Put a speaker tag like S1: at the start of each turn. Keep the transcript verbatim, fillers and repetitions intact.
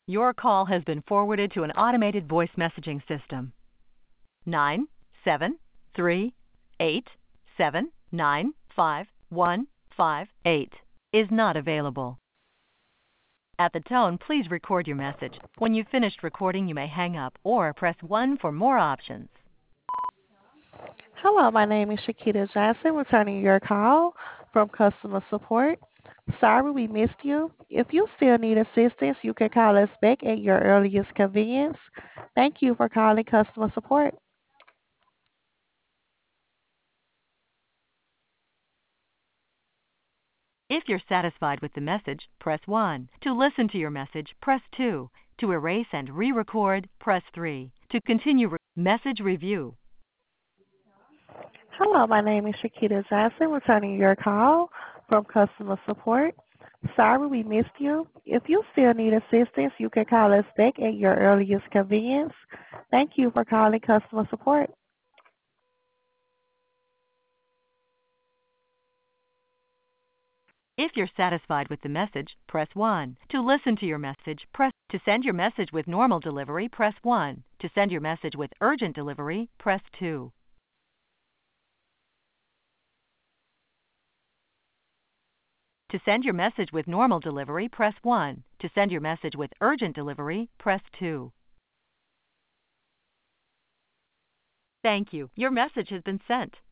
S1: Your call has been forwarded to an automated voice messaging system. Nine seven three eight seven nine five one five eight is not available. At the tone, please record your message. When you've finished recording, you may hang up or press one for more options.
S2: Hello, my name is Shakita Johnson, returning your call from customer support. Sorry we missed you. If you still need assistance, you can call us back at your earliest convenience. Thank you for calling customer support.
S1: If you're satisfied with the message, press one. To listen to your message, press two. To erase and re-record, press three. To continue re- message review.
S2: Hello, my name is Shakita Johnson, returning your call from customer support. Sorry we missed you. If you still need assistance, you can call us back at your earliest convenience. Thank you for calling customer support.
S1: If you're satisfied with the message, press one. To listen to your message, press to send your message with normal delivery, press one. To send your message with urgent delivery, press two. To send your message with normal delivery, press one. To send your message with urgent delivery, press two. Thank you. Your message has been sent.